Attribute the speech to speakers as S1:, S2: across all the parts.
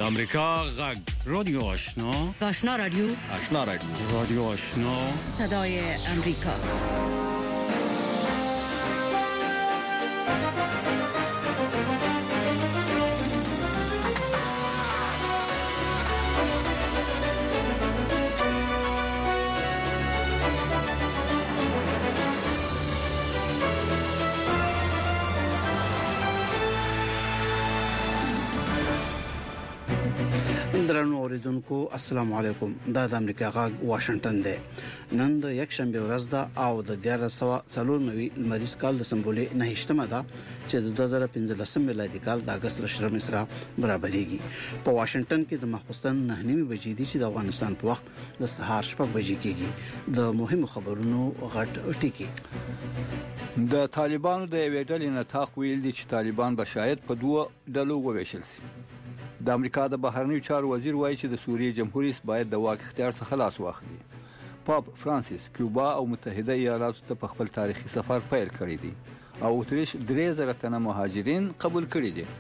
S1: امریکا غږ رادیو آشنا
S2: رادیو
S1: رادیو آشنا
S2: صدای امریکا.
S3: درنو اوریدونکو السلام علیکم. دا د امریکا غږ واشنگټن دی. نن د یک شنبه ورځ ده او د 1494 لمریز کال د سمبولې 9مه ده چې د 2015 میلادي کال د اگست 10 سره برابرېږي. په واشنگټن کې د مخصوصن 9:30 بجې دي چې د افغانستان په وخت د سهار 6 بجې کېږي. د مهمو خبرونو غټ ټکی.
S4: د طالبانو د یوې ډلې نتاق ویل دي چې طالبان به شاید په دوه ډلو وویشل شي. د امریکا د بهرنیو چارو وزیر وایي چې د سوریې جمهور رئیس باید د واک اختیار څخه خلاص واخلي. پاپ فرانسیس کیوبا او متحده ایالاتو ته په خپل تاریخي سفر پیل کړی دی او اتریش 3000 تنه مهاجرین قبول کړي دي.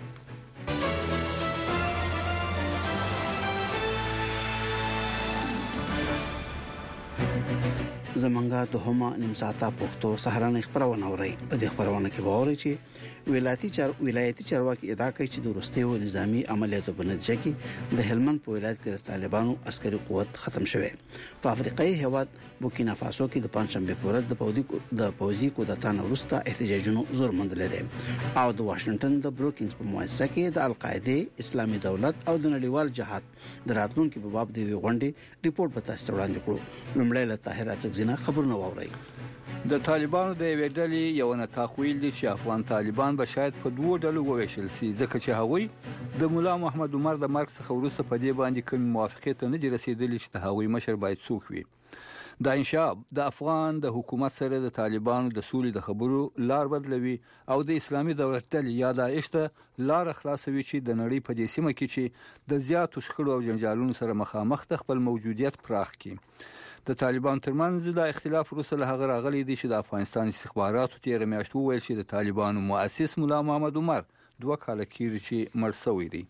S3: زمونږه د هما نیم ساعته پښتو سهارنۍ خبرونه اوري. په دې خبرونه کې ووري چې ولایتي چارواکي ادعا کوي چې د وروستیو نظامی عملیاتو په نتیجه کې د هلمند په ولایت کې د طالبانو عسکري قوت ختم شوه. په افریقایي هیواد بورکینا فاسو کې د پنځشنبه په ورځ د پوځي کودتا وروسته احتجاجونو زور موندل دي او د واشنگټن د بروکینګز په مؤسسه کې د القاعده اسلامي دولت او د نړیوال جهاد د راتلونکو په باب د غونډې ریپورت په تاسو وړاندې کړو. لومړی له طاهر اڅکزینه خبرونه واوري.
S4: د طالبانو د یوې ډلې یو نتاق ویل دي چې افغان طالبان به شاید په دوه ډلو وویشل شي ځکه چې هغوی د مولا محمد عمر د مرګ څخه وروسته په دې باندې کوم موافقت نه دي رسیدلي چې د هغوی مشر باید څوک وي. دا انشاب د افغان د حکومت سره د طالبانو د سولې د خبرو لار بدلوي او د اسلامي دولت ډلې یا داعش ته لار خلاصوي چې د نړۍ په دې سیمه کې چې د زیاتو شخړو او جنجالونو سره مخامخ د خپل موجودیت پراخ کړي. د طالبان ترمنځ د اختلاف وروسته له هغه راغلی دی چې د افغانستان استخباراتو تیر میاشت وویل چې د طالبانو مؤسس مولا محمد عمر 2 کال کېږي چې مړ شوی دی.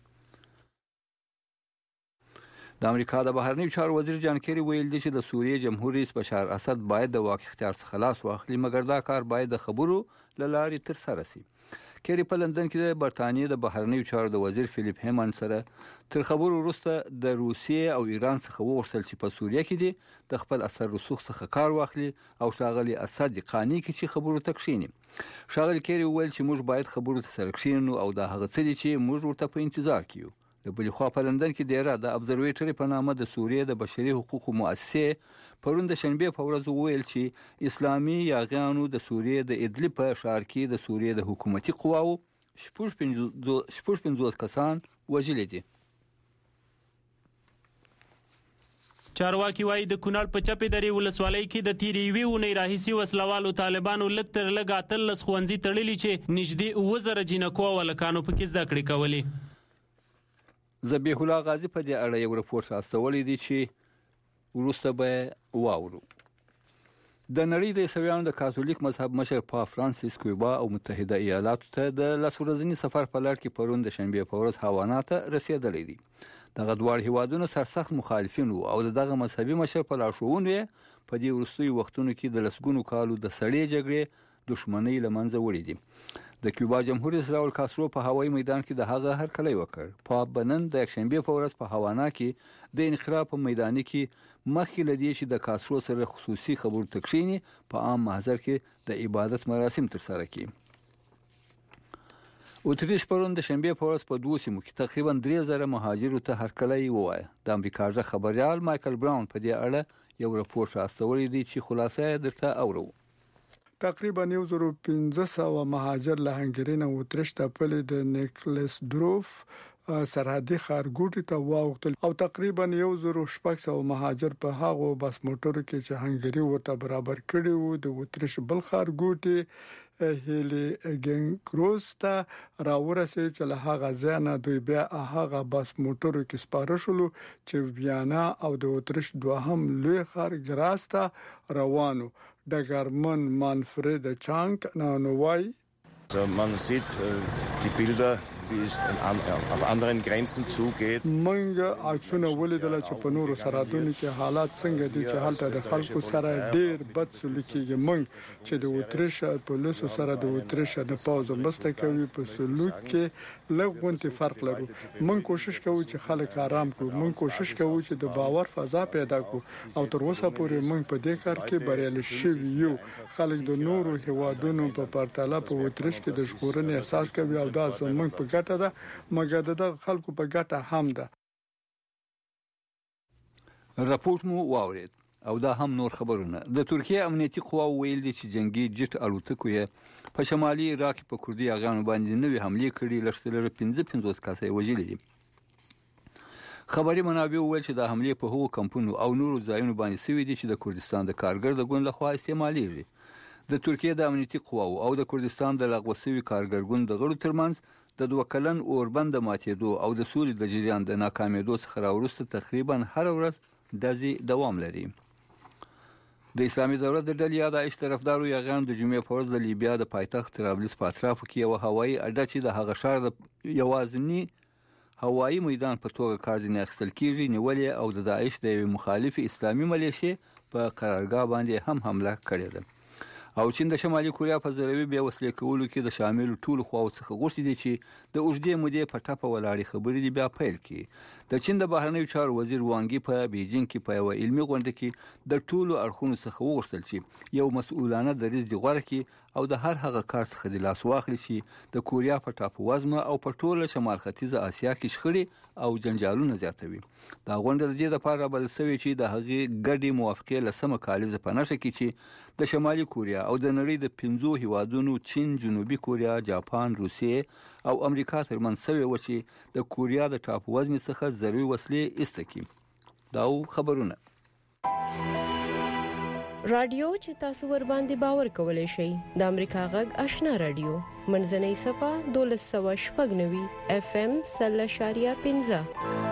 S4: د امریکا د بهرنیو چارو وزیر جان کیری ویل دی چې د سوریې جمهور رئیس بشار اسد باید د واک اختیار څخه خلاص واخلي مګر دا کار باید د خبرو له لارې تر سره شي. کیری په لندن کې د برتانیې د بهرنیو چارو د وزیر فلیپ هیمن سره تر خبرو وروسته د روسیې او ایران څخه وغوښتل چې په سوریه کې دي د خپل اثر رسوخ څخه کار واخلي او ښاغلي اسد قانوني کې چې خبرو ته کښیني. ښاغلي کیری ویل چې موږ باید خبرو ته سره کښینو او دا هغه څه دي چې موږ ورته په انتظار کیو. د بلې خوا په لندن کې ډیره د ابزرویټری په نامه د سوریې د بشري حقوقو مؤسسه پرون د شنبه په ورځ ویل چې اسلامي یاغیانو د سوریې د ادلب په ښار کې د سوریې د حکومتي قواو 15 کسان وژلي دي.
S5: چارواکي وایي د کونړ په چپې درې ولسوالۍ کې د تیرې یوې اونۍ راهیسې وسلوالو طالبانو لږ تر لږه 13 ښوونځي تړلي چې نږدې 9,000 جینکو او هلکانو پکې زده کړې کولې.
S4: ذبیح الله غازی په دې اړه یو راپور راستولی دی چې وروسته به واورو. د نړۍ د عیسویانو د کاتولیک مذهب مشر پاپ فرانسیس کیوبا او متحده ایالاتو ته د 10 ورځني سفر په لړ کې پرون د شنبه په ورځ هاوانا ته رسیدلی دي. دغه دوه هیوادونه سرسخت مخالفین وو او دغه مذهبي مشر په لارښوونو په دې وروستیو وختونو کې د لسګونو کالو د سړې جګړې دښمنۍ لمنځه وړي دي. د کیوبا جمهور رئیس راول کاسترو په هوایي میدان کې د هغه هرکلی وکړ. پاپ بنن د یکشنبه په ورځ په هاوانا کې د انقلاب په میدان کې مخکې لدی چې د کاسترو سره خصوصي خبرو تکشینی په عام محضر کې د عبادت مراسم تر سره کړي. اتریش پرون د شنبه په ورځ په دوه سیمو کې تقریبا 3000 مهاجرو ته هرکلی ووایه. د امریکا ژغ خبريال مایکل براون په دې اړه یو راپور راستولی دی چې خلاصه درته اورو.
S6: تقریبا 1500 مهاجر له هنګری نه اتریش ته پلي د نیکلس دروف سرحدي ښارګوټي ته واوښتل او تقریبا 1600 مهاجر په هغه بس موټرو کې چې هنګری ورته برابر کړي وو د اتریش بل ښارګوټي هیلی ګنکروس ته راورسي چې له هغه ځانه دوی بیا هغه بس موټرو کې سپاره شول چې ویانا او د اتریش دوهم لوی ښار ګراس ته روانو. Dagerman Manfred Chang Nanowai.
S7: Also man sieht die Bilder wie es auf anderen Grenzen zugeht.
S6: موږ عکسونه ولیدل چې په نورو سرحدونو کې حالات څنګه دي چې هلته د خلکو سره ډېر بد سلوک کیږي. موږ چې د اتریش پولیسو سره د اتریش د پوز مرسته کوي په سلوک کې لږ فرق لري. موږ کوشش کوو چې خلک آرام کړو. موږ کوشش کوو چې د باور فضا پیدا کړو او تر اوسه پورې موږ په دې کار کې بریالي شوي یو. خلک د نورو هیوادونو په پرتله په اتریش کې د ژغورنې احساس کوي او دا زموږ په ګټه ده، مګر د خلکو په ګټه هم ده.
S4: راپورټ مو واورید او دا هم نور خبرونه. د ترکیه امنیتي قواو ویل دي چې جنگي جټ الوتکو یې په شمالي عراق په کردي اغانو باندې نوې حمله کړې. لښتلره 55 کسه وژلي دي. خبري منابع ویل چې د حمله په هغو کمپونو او نورو ځایونو باندې سوي دي چې د کردستان د کارګر د ګوند لخوا استعمالېږي. د ترکیه د امنیتي قواو او د کردستان د لغوه شوي کارګر ګوند د غړو ترمنځ د 2 کلن اوربند ماتېدو او د سولې د جریان د ناکامېدو څخه راوروسته تقریبا هر ورځ داسې دوام لري. د اسلامي دولت د ډلې یا داعش طرفدارو یاغان د جمعې په ورځ د لیبیا د پایتخت طرابلس په اطرافو کې یو هوایي اډه چې د هغه ښار د یوازینی هوایي میدان په توګه کار ځینې اخیستل کېږي نیولې او د داعش د یوې مخالفې اسلامي ملیشې په قرارګاه باندې هم حمله کړې ده. او چین د شمالي کوریا په ضروي بیا وسلې کولو کې د شامل ټولو خواو څخه غوښتي دي چې د اوږدې مودې په ټاپه ولاړې خبرې دي بیا پیل کړي. د چین د بهرنیو چارو وزیر وانګي په بیجینګ کې په یو علمي غونډه کې د ټولو اړخونو څخه وغوښتل چې یو مسؤلانه دریځ دی غوړه کړي او د هر هغه کار څخه د لاس واخلي چې د کوریا په ټاپه وزمه او په ټوله شمال ختیځه اسیا کې شخړې او جنجالونه زیاتوي. دا غونډه د دې لپاره بل شوې چې د هغې ګډې موافقې لسمه کالیزه په نښه کې چې د شمالي کوریا او د نړۍ د 5 هیوادونو چین، جنوبي کوریا، جاپان، روسیې او امریکا ترمنځ شوې و چې د کوریا د ټاپو وزمې څخه ضروري وسلې ایسته کړي. دا خبرونه
S8: رادیو چې تاسو ور باندې باور کولای شئ د امریکا غږ آشنا رادیو منځنۍ صفه 1290 اف ام 0.5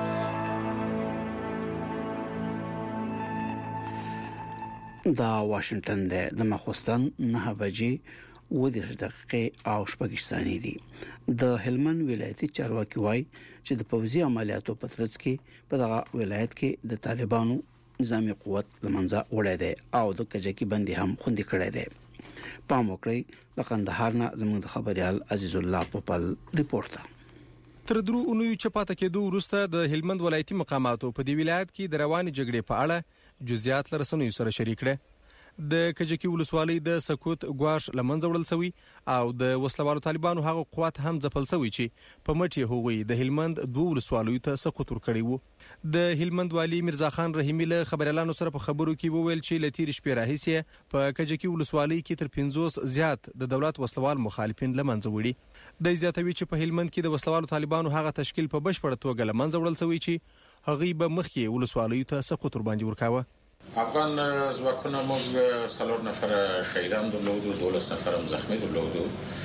S3: دا واشنگټن د مخوستان 9 بجې و د دقیقې او شپږ ثانیې دي. د هلمند ولایتي چارواکي وایي چې د پوځي عملیاتو په ترڅ کې په دغه ولایت کې د طالبانو نظامی قوت لمنځه وړی دی او د کجکی بندي هم خوندي کړی دی. پام وکړئ د قندهار نه زموږ خبريال عزیز الله پوپل ریپورت ده.
S9: تر درو اونیو چپاته کېدو وروسته د هلمند ولایتي مقاماتو په دې ولایت کې د رواني جګړې په اړه جزئیات لرسنوي سره شریک کړي. د کجکی ولسوالۍ د سکوت ګواش لمنځه وړل شوی او د وسلوالو طالبانو هغه قوت هم ځپل شوی چې په مټي هغوی د هلمند 2 ولسوالیو ته سقوط ور کړی وو. د هلمند والی مرزا خان رحیمی له خبريالانو سره په خبرو کې وویل چې لتیر شپې راهیسه په کجکی ولسوالۍ کې تر 50 زیات د دولت وسلوال مخالفین لمنځه وړي. د زیاتوي چې په هلمند کې د وسلوالو طالبانو هغه تشکیل په بشپړه توګه لمنځه وړل شوی چې هغه به مخکې ولسوالیو ته سقوط ور باندې ورکاوه.
S10: افغان ځواکونه موږ 4 نفر شهیدان درلودو، 12 نفر هم زخمی درلودو.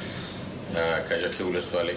S10: کجکی ولسوالی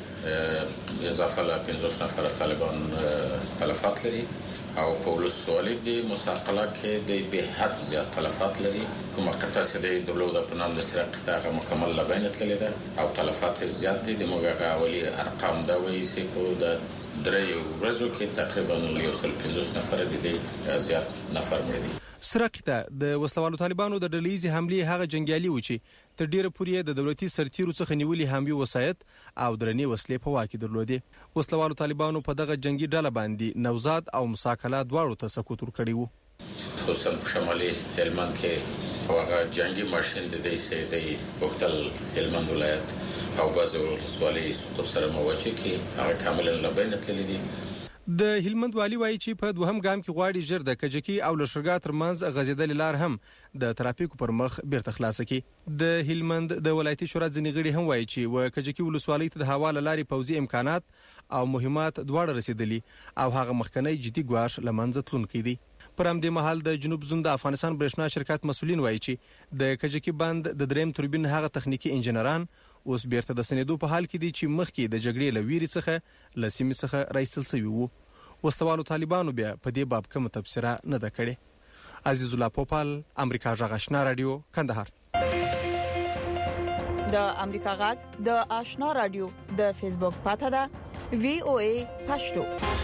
S10: کې اضافه له 50 نفر طالبان تلفات لري او په ولسوالی د مساقله کې د به حد زیات تلفات لري. کومه قطعه چې د درلوده په نام د سره قطعه مکمل لبین تللی ده او تلفات زیات دي. د موږ غاولي ارقام دا وایي چې په د درې ورځو کې تقریبا 150 نفر دي زیات نفر مړ دي.
S9: سرقته د وسلوالو طالبانو د ډلېزي حمله هغه جنگیالي و چې تر ډیره پورې د دولتي سرتیرو څخه نیولې حملي وسایت او درنې وسلې په واکې درلودې. وسلوالو طالبانو په دغه جنگي ډله باندې نوزاد او مساکله دواړو ته سقوط ور کړی وو.
S10: خصوصا په شمالي هلمند کې هغه جنگي ماشين د دې سي د وختل هلمند ولایت او باز ولسوالۍ سقوط سره مواجه کې هغه کاملا لبین تللی دي.
S9: د هلمند والی وایي چې په دوهم ګام کې غواړي ژر د کجکی او لشرګا ترمنځ غزیدل لار هم د ترافیکو پر مخ بیرته خلاص کړي. د هلمند د ولایتي شورا ځینې غړي هم وایي چې و کجکی ولسوالۍ ته د حواله لارې پوځي امکانات او مهمات دواړه رسیدلي او هغه مخکنی جدي ګواش لمنځه تلونکي دي. پر همدې مهال د جنوب زون د افغانستان برېښنا شرکت مسولین وایي چې د کجکی بند د دریم توربین هغه تخنیکی انجنیران اوس بیرته د سندو په حال کې دي چې مخکې د جګړې لویری څخه لسیمې څخه راځل شوی وو. وسلوالو طالبانو بیا په دې باب کوم تفسیر نه ده کړې. عزیز الله پوپال، امریکا غږ آشنا رادیو، کندهار.
S11: د امریکا غږ د آشنا رادیو د فیسبوک پاڼه ده VOA پښتو.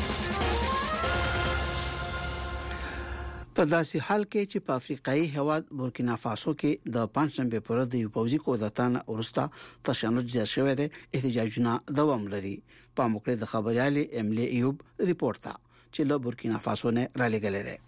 S3: په داسې حال کې چې په افریقایي هیواد بورکینا فاسو کې د پنځشنبه پر ورځ د پوځي کودتان ورسته تشنج زیات شوی دی، احتجاجونه دوام لري. په موکړه د خبريالي املی ایوب ریپورت تا چې له بورکینا فاسو نه را لګلې ده.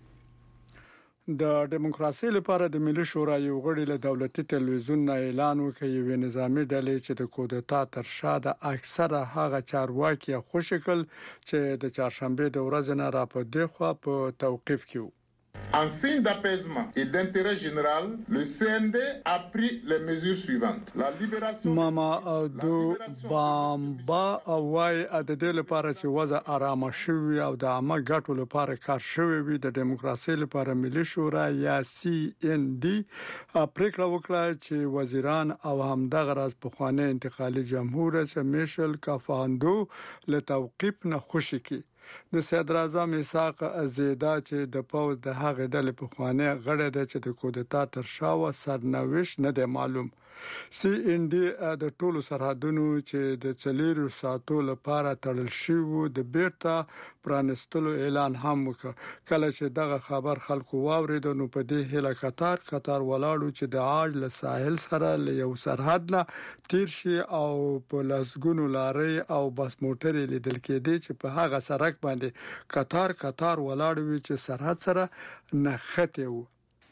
S6: د دیموکراسي لپاره د ملي شورا یو غړي له دولتي تلویزیون نه اعلان وکړ یو نظامی ډلې چې د کودتا تر شا د اکثره هغه چارواکي خوشکل چې د چهارشنبه د ورځې نه را په دغه په توقيف کې وو.
S12: En signe d'apaisement et d'intérêt général, le CND a pris les mesures suivantes. La libération
S6: ماما دو بامبا اوای د دې لپاره چې وضع آرامه شوي او د عامه ګټو لپاره کار شوی وي د دیموکراسي لپاره ملي شورا یا CND پریکړه وکړه چې وزیران او همدغه راز پخوانی انتقالي جمهور رئیس میشل کافاندو له توقيف نه خوشی کی. د صدر اعظم اسحاق زیدا چې د پاو د هغه ډلې په خوانه غړې ده چې د کودتا تر شا و سرنوشت نه دی معلوم. CND د ټولو سرحدونو چې د چلیرو ساتلو لپاره تړل شوی د بیرته پرانستلو اعلان هم وکړ. کله چې دغه خبر خلکو واورید نو په دې هله قطار ولاړو چې د عاج له ساحل سره له یو سرحد نه تیر شي او په لاسګونو لارې او بس موټرې لیدل کېدې چې په هغه سرک باندې قطار ولاړ وي چې سرحد سره نښته وو.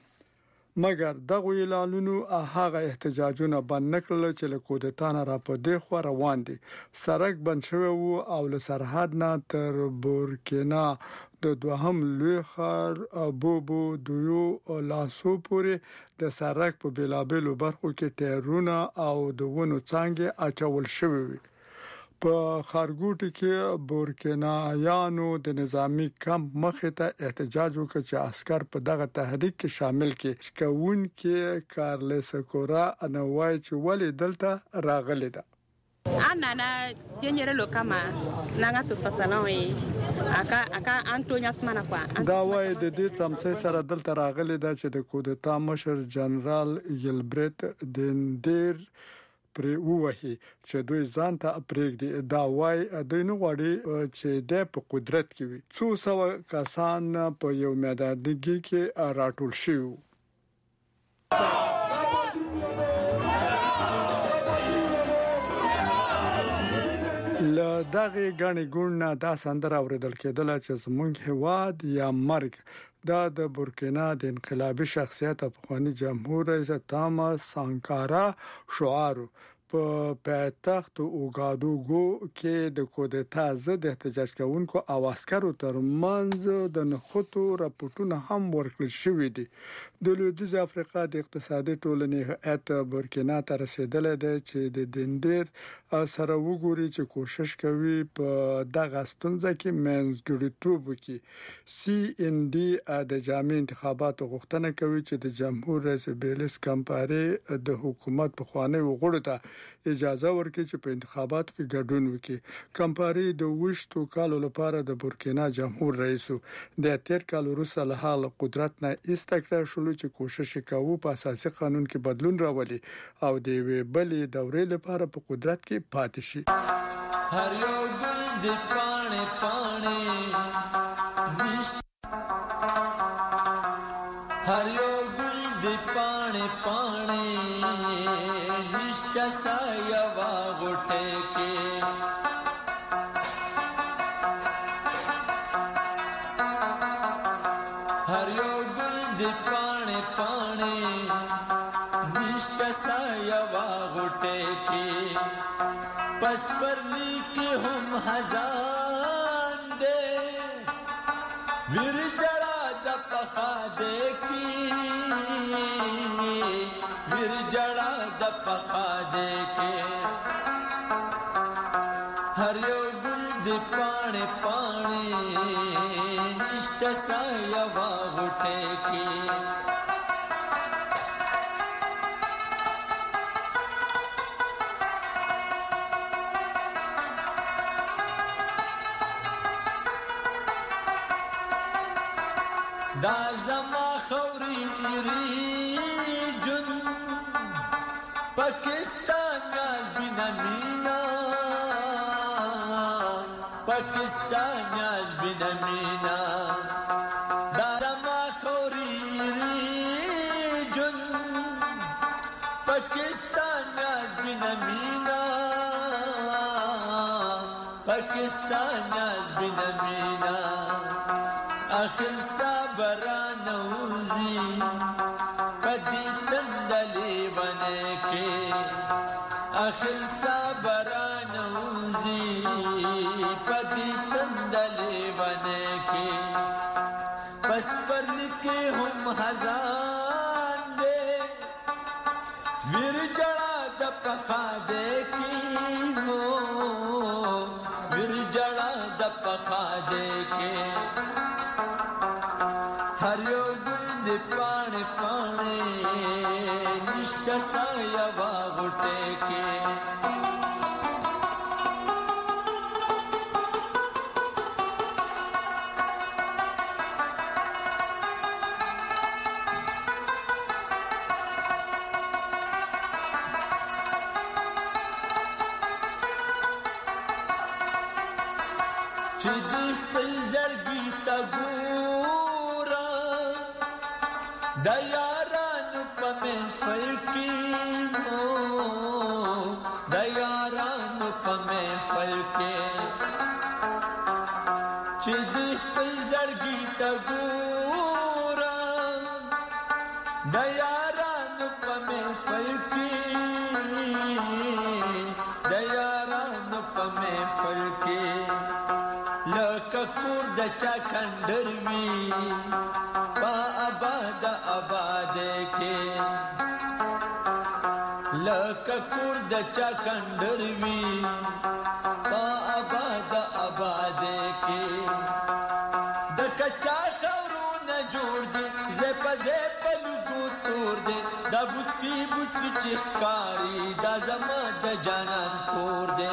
S6: مګر دغه اعلانونو هغه احتجاجونه بند نکړل چې له کودتانه را په دی خو روان دي. سرک بند شوی وو او له سرحد نه تر بورکینا د دوهم لوی خار بوبو دویو لاسو پورې د سرک په بلابلو برخو کې ټایرونه او د ونو څنګه اچول شوی وي. په خارګوټي کې بورکینایانو د نظامی کمپ مخې ته احتجاج وکړ چې عسكر په دغه تحریک کې شامل کړي. کون کې کارلس کورا انوای چې ولې دلته راغلی ده.
S13: Anana jenyerelo kama nanga tu fasaloi aka Antonio Asmana kwa
S6: دا وای د دې څمڅې سره دلته راغلی ده چې د کودتا مشر جنرال یلبرت دندیر پر ووهي چې دوی ځان ته پرېږدي. دا وای دوی نه غواړي چې د په قدرت کې وي. 200 کسان په یو میدانګي کې راټول شوي. له دغه غني ګوند دا سندره اوریدل کېدل چې زمونږ هواد یا مرګ. دا د بورکینا د انقلابي شخصیت افغاني جمهور رئیس تاماس سانکارا شعار په پاتخت اوګادوګو کې د کودتا ضد احتجاج کوونکو او عسکرو ترمنځ د نخودو راپورټونه هم ورکړل شوې دي. د لویدیځ افریقا د اقتصادي ټولنې هیئت بورکینا ته رسیدلې ده چې د دندیر سره وګوري چې کوشش کوي په دغه ستونزه کې منځګړیتوب وکړي. CND د جامع انتخاباتو غوښتنه کوي چې د جمهور رئیس بیلیس کمپاري د حکومت په خوانه وغوړه ته اجازه ورکړي چې په انتخاباتو کې ګډون وکړي. کمپاري د وشتو کالو لپاره د بورکینا جمهور رئیس د تیر کال وروسته له حال قدرت نه استقرار شول چې کوشش کوي په اساسي قانون کې بدلون راولي او د بلې دورې لپاره په قدرت کې پاتې شي.
S14: هر یو ګل د پانه هر یو ګل د پانه نشته سایه واغټه کې هر یو ګل د پانه نشته سایه واغټه کې پس پرلی کې هم هزار دے ویر جڑا د پخا دے کی ویر جڑا د پخا دے کے ہر یو گل دی پانے نشت سایہ واغٹے کی دا زما خوري جن Pakistan has been a mina. Pakistan has been a mina. Darama khori region. Pakistan has been a mina. Pakistan has been a mina. Akhir sabaran uzi. Padi tandali baneke. Akhir sabaran uzi. Padi tandali baneke. Bas par ke hum hazan de. Vir jala da pakha deki ho. Vir jala da pakha deki. Har yo gund paane paane. Nishta saya vagute ke. Chidih pizargi tagura. Dayaran pame falki ho. Dayaran pame falke. Chidih pizargi tagura. Dayaran pame falki. Dayaran pame falke. Lakakur da chakandarvi. Pa abada abade ke. Lakakur da chakandarvi. Pa abada abade ke. Da kacha khauru na jodi. Zepa zepa lugu turde. Da butki butki chikhkari. Da zama da janan kurde.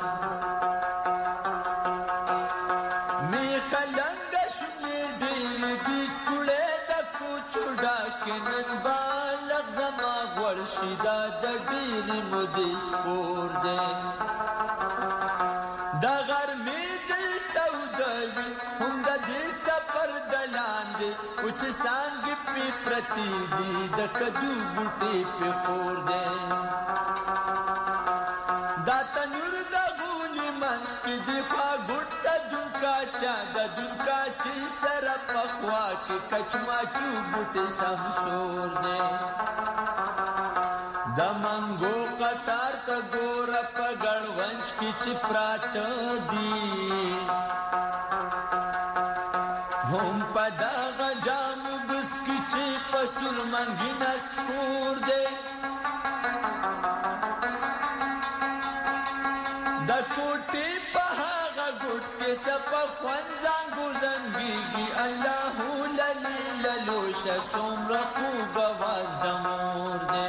S14: Kenan balag zama warshida da diri mudis purde. Da garmi dil taudavi hum da disa pardalande. Uch sang pi prati di da kadu buti pe purde. Da tanur da guli manski di fa gutta dunka cha da dunka chi sara pakhwa ke kachma chu buti samsur de. Da mango qatar ta gora pagal vanch ki chiprat di. Hum pada gajam buski chi pasur mangina spur de. Da koti pahaga gut ke sapa khwanzangu zangigi Allahu lali lalosha somra khuga vaz damur de.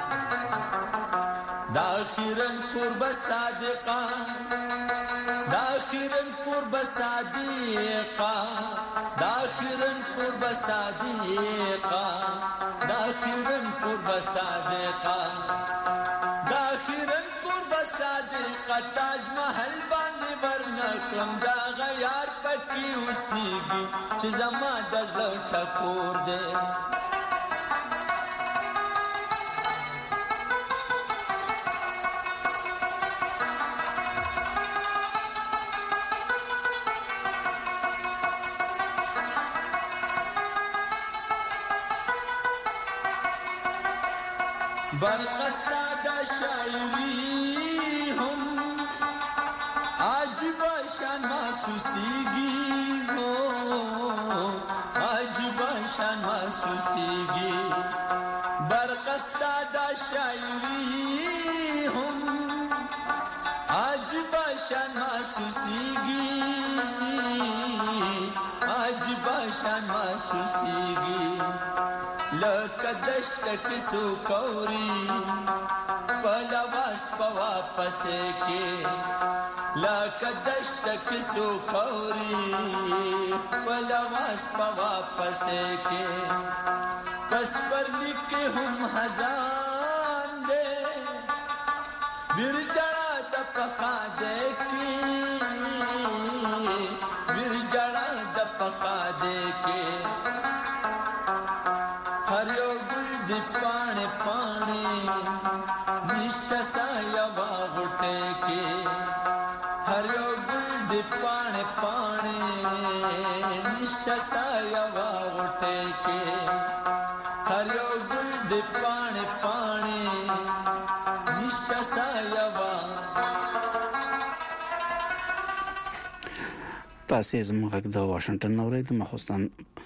S14: Dakhiran kurba sadiqa. Dakhiran kurba sadiqa. Dakhiran kurba sadiqa. Dakhiran kurba sadiqa. Dakhiran kurba sadiqa. Taj mahal bandi varna klam da ghayar paki usigi. Chizama dazla thakur de. برقصتا دا شاعری ہم آج باشان محسوسیگی ہو. آج باشان محسوسیگی. برقصتا دا شاعری ہم آج باشان محسوسیگی. آج باشان محسوسیگی. لکدشت کسو کوری پلواس پواپس کے. لکدشت کسو کوری پلواس پواپس کے. پس پر لکھ ہم ہزان دے ورجړه د پخا دې کې ورجړه د پخا دې کې هر یو ګل دې پاڼې پاڼې نشته سایه واغټه کې هر یو ګل دې پاڼې پاڼې نشته سایه واغټه کې هر یو ګل دې پاڼې پاڼې نشته سایه وا
S3: تاسو زموږ د واشنگټن نورې د مخستان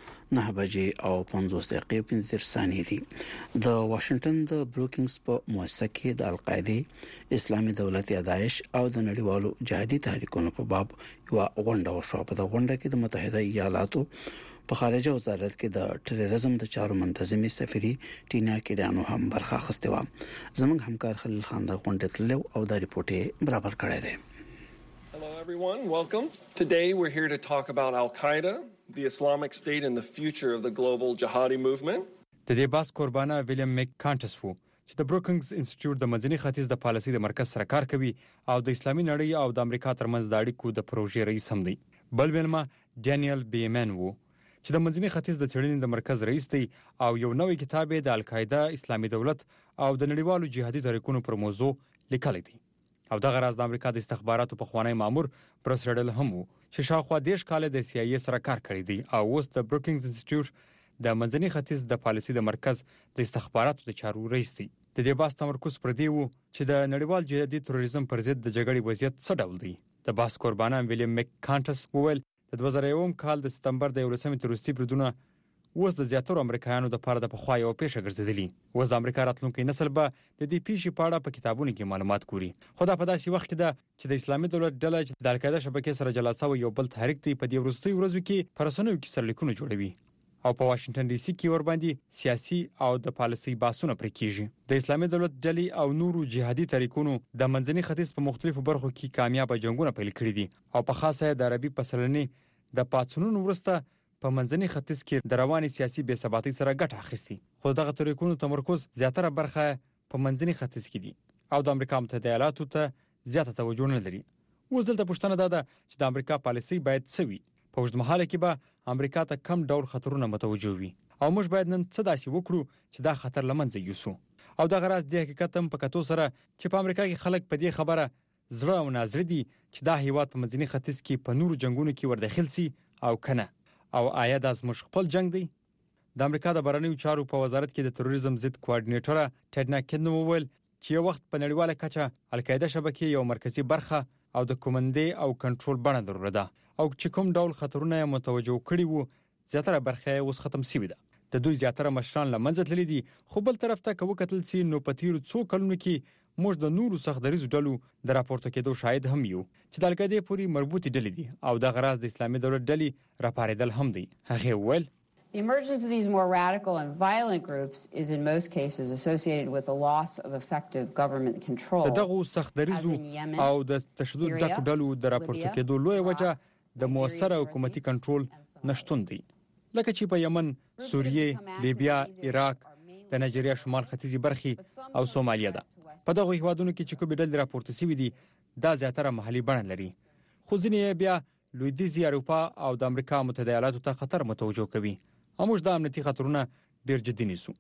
S3: 9 بجې او 50 دقیقې 15 ثانیې دي د واشنگټن د بروکینګز په مؤسسه کې د القاعده اسلامي دولت یا داعش او د نړیوالو جهادي تحریکونو په باب یو غونډه وشوه په غونډه کې د متحده ایالاتو په خارجه وزارت کې د ټیرریزم د چارو منتظمي سفیري ټینا کیډانو هم برخه اخیسته و زموږ همکار خلیل خان د غونډې تلو او د ریپورت برابر کړی دی.
S15: Hello everyone, welcome. Today we're here to talk about Al-Qaeda, the Islamic State and the future of the global jihadi movement.
S16: د دې باس قربانه ویلیام میک کانټس وو چې د بروکینګز انسټیټیوټ د منځني ختیځ د پالیسي د مرکز سره کار کوي او د اسلامي نړۍ او د امریکا ترمنځ د اړیکو د پروژې رئیس هم دی. بل ویلما ډانیل بیمن وو چې د منځني ختیځ د څېړنې د مرکز رئیس دی او یو نوې کتاب د القاعده اسلامي دولت او د نړیوالو جهادي تحریکونو پر موضوع لیکلی دی. او دغه راز د امریکا د استخباراتو په خوانی مامور بروس ریډل هم وو چې شاوخوا 10 کال د سی آی ای سره کار کړی دی او اوس د بروکینګز انسټیټیوټ د منځني ختیځ د پالیسي د مرکز د استخباراتو د چارو رئیس دی. د دې باس تمرکز پر دی وو چې د نړیوال جهادي تروریزم پر ضد د جګړې وضعیت څه ډول دی. د باس قربانان ویلیام میک کانټس وویل د 2001 کال د سپتمبر د 11 تروریستي بریدونو اوس د زیاترو امریکایانو د پاره د پخوا یو پیښه ګرځېدلی. اوس د امریکا راتلونکي نسل به د دې پیښې په اړه په کتابونو کې معلومات ګوري. خو دا په داسې وخت کې ده چې د اسلامي دولت ډله چې د القاعده شبکې سره جلسه و یو بل تحریک دی په دې وروستیو ورځو کې پرسنوي کې سرلیکونه جوړوي او په واشنگټن ډي سي کې ور باندې سیاسي او د پالیسي باسونه پرې کیږي. د اسلامي دولت ډلې او نورو جهادي تحریکونو د منځني ختیځ په مختلفو برخو کې کامیاب جنگونه پیل کړي دي او په خاصه د عربي پسرلنې د پاتونونو ورسته په منځني ختیځ کې د رواني سیاسي بې ثباتۍ سره ګټه اخیستي. خو دغه تحریکونو تمرکز زیاتره برخه په منځني ختیځ کې دي او د امریکا متحده ایالاتو ته زیاته توجه نه لري. اوس دلته پوښتنه ده چې د امریکا پالیسي باید څه وي. په اوږدمهاله کې به امریکا ته کم ډول خطرونه متوجه وي او موږ باید نن څه داسې وکړو چې دا خطر لمنځه یوسو. او دغه راز د حقیقت هم په کتو سره چې په امریکا کې خلک په دې خبره زړه او نازړه دي چې دا هیواد په منځني ختیځ کې په نورو جنگونو کې ورداخل سي او کنه. او آیا د زموږ خپل جنگ دی؟ د امریکا د بهرنیو چارو په وزارت کې د تروریزم ضد کوارډینیټر ټیډنا کیډن وویل چې یو وخت په نړیواله کچه القاعده شبکې یو مرکزی برخه او د کومندې او کنټرول بڼه درلوده او چې کوم ډول خطرونه متوجه کړي وو زیاتره برخه اوس ختم شوې ده. د دوی زیاتره مشران لمنځه تللي دي. خو بل طرف ته کوو کتل چې نو پتیرو څو کلونو کې موږ د نورو سختدریزو ډلو د راپورته کېدو شاهد هم یو چې د القاعده پوری مربوطې ډلې دي او د غراز د اسلامي دولت ډلې راپاریدل هم دي. هغه ویل
S17: The emergence of these more radical and violent groups is in most cases associated with the loss of effective government control.
S16: دغه سختدریزو او د تشدد د ډلو د راپورته کېدو لوی وجه د موثره حکومتي کنټرول نشټون دی. لکه چې په یمن، سوریه، لیبیا، عراق، د نایجیریا شمال ختیځي برخې او سومالیا ده. په دغه هیوادونو کې چې کوم ډول راپورته شوی دي دا زیاتره محلي بڼه لري. خو ځینې بیا لویدیځي اروپا او د امریکا متحده ایالاتو ته خطر متوجه کوي. موږ د امنیتي خطرونو ډیر جدي نیسو.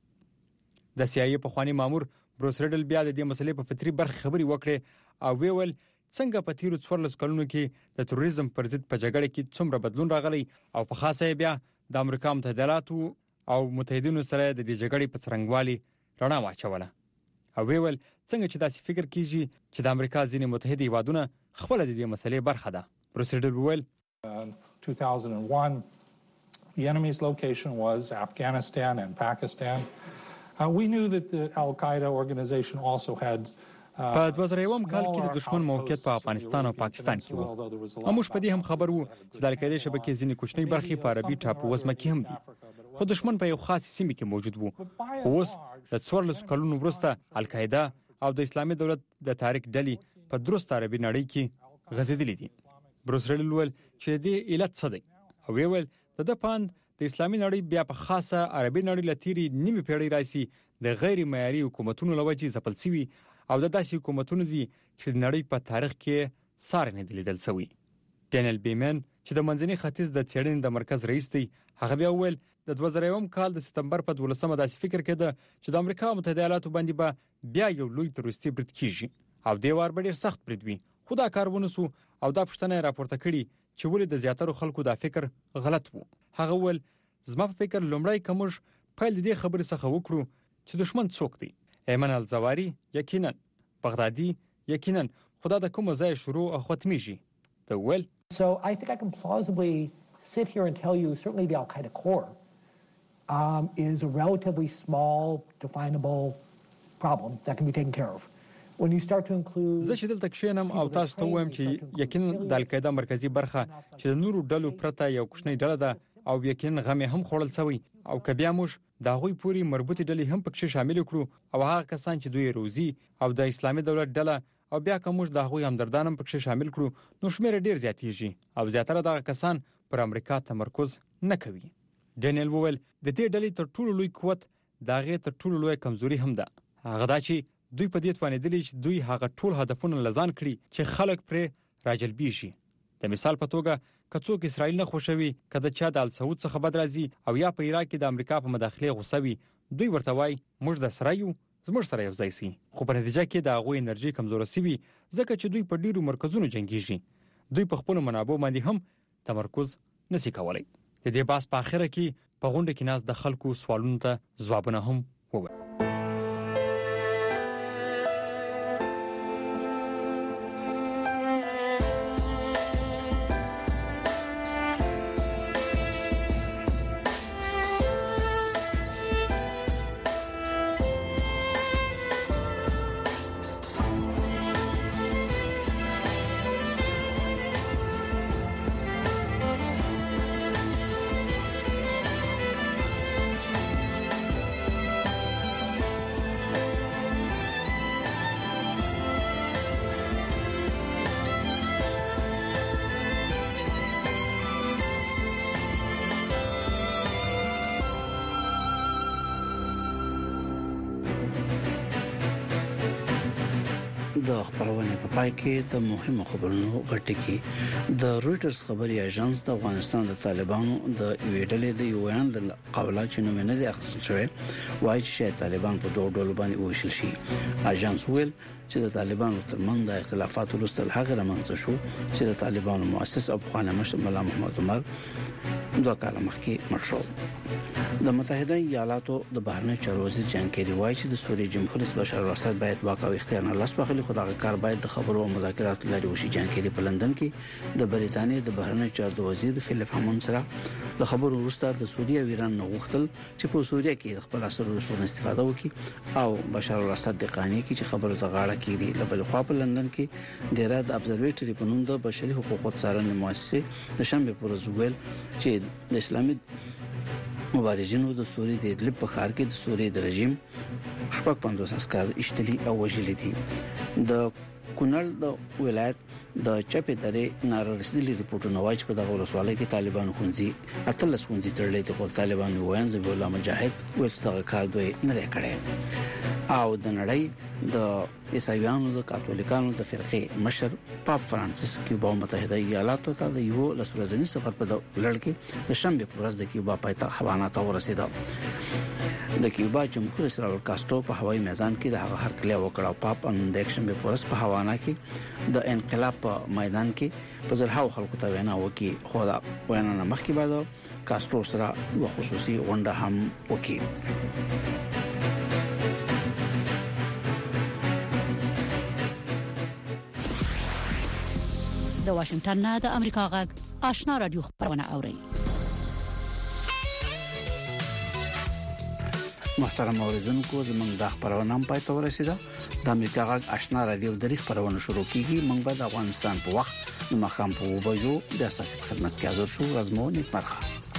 S16: د سی آی ای په خوانی مامور بروس ریډل بیا د دې مسلې په فطري برخه خبري وکړي او ویل څنګه په تیرو 14 کلونو کې د تروریزم پر ضد په جګړه کې څومره بدلون راغلی او په خاصه بیا د امریکا متحده ایالاتو او متحدینو سره د دې جګړې په څرنګوالي رڼا واچوله. او ویل څنګه چې داسې فکر کیږي چې د امریکا ځینې متحده هیوادونه خپل د دې مسلې برخه ده. بروس ریډل ویل
S18: 2001 the enemy's location was Afghanistan and Pakistan. We knew that the Al-Qaeda organization also had
S16: په 2001 کال کې د دشمن موقعیت په افغانستان او پاکستان کې وو. موږ په دې هم خبر وو چې د القاعده شبکې ځینې کوچنۍ برخې په عربي ټاپووزمه کې هم دي. خو دشمن په یو خاص سیمه کې موجود وو. خو اوس د 14 کلونو وروسته القاعده او د اسلامي دولت د تاریخ ډلې په درست عربي نړۍ کې غځېدلې دي. بروس ریډل ویل چې دې علت څه دی او ویل د پاند د اسلامي نړۍ بیا په خاصه عربي نړۍ لتیری نیمه پیړۍ راسي د غیر معیاري حکومتونو لوجې ځپل سوي او د داسې حکومتونو دي چې د نړۍ په تاریخ کې سار نه لیدل شوی. ډینل بیمن چې د منځني ختیځ د څېړنې د مرکز رئیس دی، هغه بیا وویل د 2001 کال د سپتمبر په 12مه داسې فکر کېده چې د امریکا متحده ایالاتو باندې به بیا یو لوی تروریستي برید کیږي او دی وار به ډېر سخت برید وي، خو دا کار ونه سو او دا پوښتنه راپورته کړي چې ولې د زیاترو خلکو دا فکر غلط وو. هغه وویل زما په فکر لومړی که موږ پیل د دې خبرې څخه وکړو چې دشمن څوک دی. ایمن الزواری یقینا، بغدادي یقینا، خدا د کوم ځای شروع او ختمیږي. ته ویل
S19: So I think I can plausibly sit here and tell you certainly the Al-Qaeda core is a relatively small, definable problem that can be taken care of. When you start to include
S16: زه چې دلته کښېنم او تاسو ته وایم چې یقینا د القاعده مرکزی برخه چې د نورو ډلو پرته یو کوچنی ډله ده او یقینا غمه هم خوړل شوی او که بیا موږ د هغوی پوری مربوطه ډلې هم پکې شامل کړو او هغه کسان چې دوی روزي او د اسلامي دولت ډله او بیا که موږ د هغوی همدردانم پکې شامل کړو نو شمیر ډیر زیاتیږي او زیاتره دغه کسان پر امریکا تمرکز نه کوي. ډینل وویل د دې ډلې تر ټولو لوی قوت دغه تر ټولو لوی کمزوري هم ده، هغه دا چې دوی په دې توانېدلې چې دوی هغه ټول هدفونه لزان کړي چې خلک پرې راجلبي شي. د مثال په توګه که څوک اسرائیل نه خوښوي، که د چاد ال سعود څخه بد راځي او یا په عراق کې د امریکا په مداخله غوسه وي، دوی ورته وایي موږ د سره یو، زموږ سره یو ځای سي. خو په نتیجه کې د هغوی انرژي کمزوره سوي ځکه چې دوی په ډیرو مرکزونو جنگيږي، دوی په خپل منابع باندې هم تمرکز نشي کولای. د دې باس په اخره کې په غونډه کې ناس د خلکو سوالونو ته ځوابونه هم وویل.
S3: د خبرونه په پای کې د مهمو خبرونو غټکی د رويټرز خبري اژانس د افغانستان د طالبانو د ویډلې د یوان د قبلا چې نوم نه دی اخیستل شوی وایي چې طالبان په دوه ډول باندې وشل شي. اژانس ویل چې د طالبانو ترمنځ د اختلافات وروسته هغه رامنځته شو چې د طالبانو مؤسس ابو خانه مشر مولا محمد عمر 2 کال مخکې مړ شو. د متحده ایالاتو د بهرنی چارو وزیر جان کیری وایي چې د سوریې جمهور رئیس بشار الاسد باید واقع او اختیار نه لاس واخلي، خو دا کار باید د خبرو او مذاکرات لري وشي. جان کیری په لندن کې د بریتانیا د بهرنی چارو وزیر فلیپ هامون سره د خبرو وروسته د سوریې او ایران نه غوښتل چې په سوریې کې خپل اثر رسونه استفاده وکړي او بشار الاسد د قانې کې چې خبرو ته غاړه کړي. له بل خوا په لندن کې د راد ابزرویټری په نوم د بشري حقوقو څارنې مؤسسه د شنبه پر ورځ ویل چې د اسلامي مبارزینو د سوریې د ادلب په ښار کې د سوریې د رژیم 50 عسكر اشتلي او وژلي دي. د کونړ د ولایت د چپې درې نارسلي ریپورتونه وايي چې په دغه ولسوالۍ کې طالبانو خونځي اتلس خونځي تړلې دي، خو طالبانو وایي چې الله مجاهد ویل چې دغه کار دوی نه دی کړی. او د نړۍ د عیسایانو د کاتولیکانو د فرقې مشر پاپ فرانسیس کیوبا متحده ایالاتو ته د یو لسورځنی سفر په لړ کې د شنبه پر ورځ د کیوبا پایتخت هاوانا ته ورسېد. د کیوبا جمهور رئیس راول کاسترو په هوایي میدان کې د هغه هرکلی وکړ. پاپ ان د شنبه پر ورځ په هاوانا کې د انقلاب په میدان کې په زرهاو خلکو ته وینا وکړي، خو دا وینا نه مخکې بعد کاسترو سره یو خصوصي غونډه هم وکړي.
S2: د واشنگټن نه د امریکا غږ آشنا رادیو خبرونه اوري.
S3: محترم اوریدونکو زموږ د خبرونه هم پای ته ورسیده. د امریکا غږ آشنا رادیو د خبرونه شروع کیږي. موږ به د افغانستان په وخت د مخام په وبجو د اساسي خدمت کې حاضر شو. رزمو نیک مرخه.